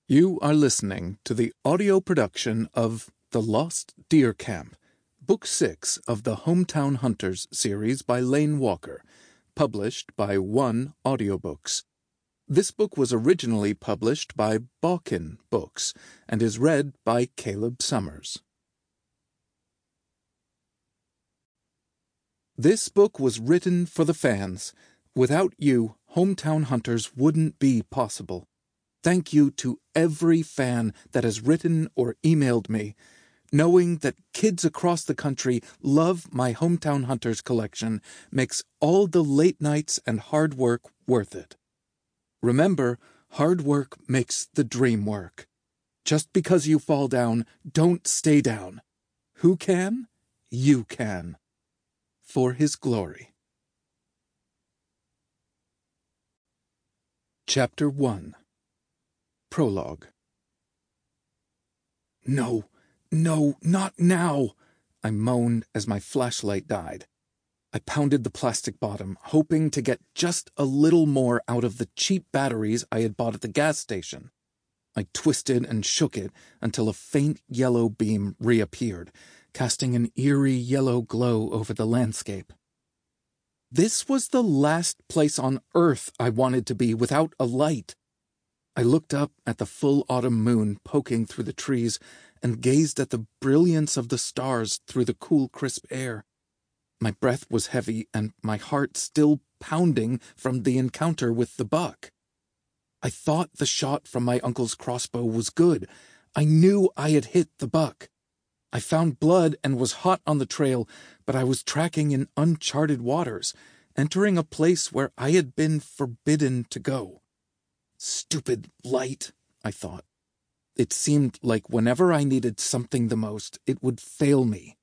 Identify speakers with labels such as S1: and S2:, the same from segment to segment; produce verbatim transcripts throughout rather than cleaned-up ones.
S1: You are listening to the audio production of The Lost Deer Camp, Book six of the Hometown Hunters series by Lane Walker, published by One Audiobooks. This book was originally published by Balkin Books and is read by Caleb Summers. This book was written for the fans. Without you, Hometown Hunters wouldn't be possible. Thank you to every fan that has written or emailed me. Knowing that kids across the country love my Hometown Hunters collection makes all the late nights and hard work worth it. Remember, hard work makes the dream work. Just because you fall down, don't stay down. Who can? You can. For His glory. Chapter one. Prologue. No, no, not now, I moaned as my flashlight died. I pounded the plastic bottom, hoping to get just a little more out of the cheap batteries I had bought at the gas station. I twisted and shook it until a faint yellow beam reappeared, casting an eerie yellow glow over the landscape. This was the last place on Earth I wanted to be without a light. I looked up at the full autumn moon poking through the trees and gazed at the brilliance of the stars through the cool, crisp air. My breath was heavy and my heart still pounding from the encounter with the buck. I thought the shot from my uncle's crossbow was good. I knew I had hit the buck. I found blood and was hot on the trail, but I was tracking in uncharted waters, entering a place where I had been forbidden to go. Stupid light, I thought. It seemed like whenever I needed something the most, it would fail me.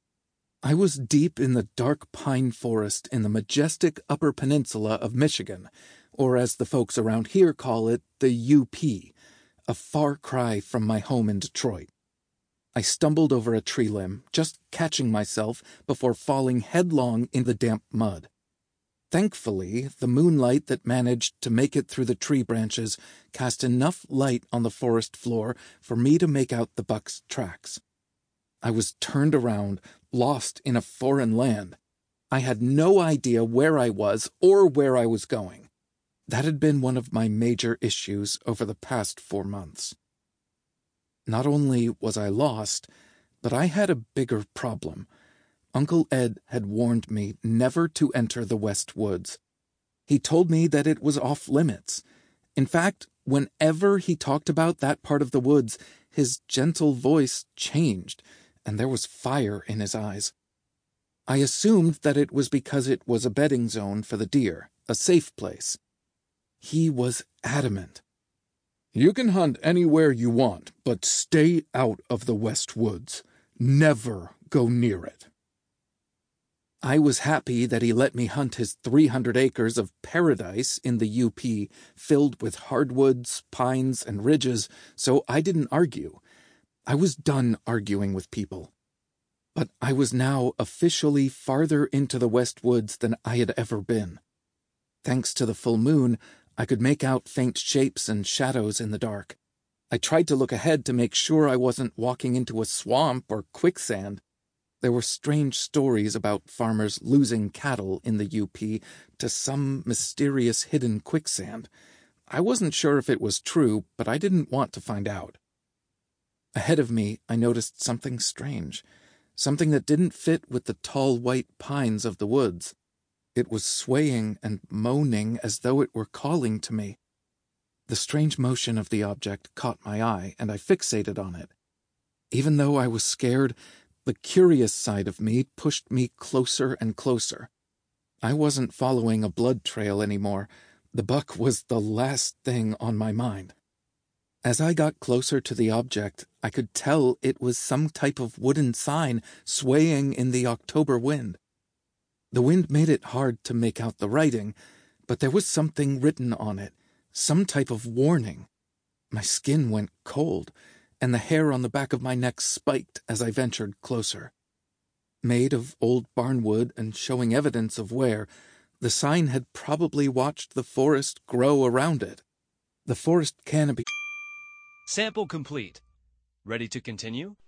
S1: I was deep in the dark pine forest in the majestic Upper Peninsula of Michigan, or as the folks around here call it, the U P, a far cry from my home in Detroit. I stumbled over a tree limb, just catching myself before falling headlong in the damp mud. Thankfully, the moonlight that managed to make it through the tree branches cast enough light on the forest floor for me to make out the buck's tracks. I was turned around, lost in a foreign land. I had no idea where I was or where I was going. That had been one of my major issues over the past four months. Not only was I lost, but I had a bigger problem. Uncle Ed had warned me never to enter the West Woods. He told me that it was off limits. In fact, whenever he talked about that part of the woods, his gentle voice changed, and there was fire in his eyes. I assumed that it was because it was a bedding zone for the deer, a safe place. He was adamant. You can hunt anywhere you want, but stay out of the West Woods. Never go near it. I was happy that he let me hunt his three hundred acres of paradise in the U P, filled with hardwoods, pines, and ridges, so I didn't argue. I was done arguing with people. But I was now officially farther into the West Woods than I had ever been. Thanks to the full moon, I could make out faint shapes and shadows in the dark. I tried to look ahead to make sure I wasn't walking into a swamp or quicksand. There were strange stories about farmers losing cattle in the U P to some mysterious hidden quicksand. I wasn't sure if it was true, but I didn't want to find out. Ahead of me, I noticed something strange, something that didn't fit with the tall white pines of the woods. It was swaying and moaning as though it were calling to me. The strange motion of the object caught my eye, and I fixated on it. Even though I was scared, the curious side of me pushed me closer and closer. I wasn't following a blood trail anymore. The buck was the last thing on my mind. As I got closer to the object, I could tell it was some type of wooden sign swaying in the October wind. The wind made it hard to make out the writing, but there was something written on it, some type of warning. My skin went cold, and the hair on the back of my neck spiked as I ventured closer. Made of old barnwood and showing evidence of wear, the sign had probably watched the forest grow around it. The forest canopy
S2: Sample complete. Ready to continue?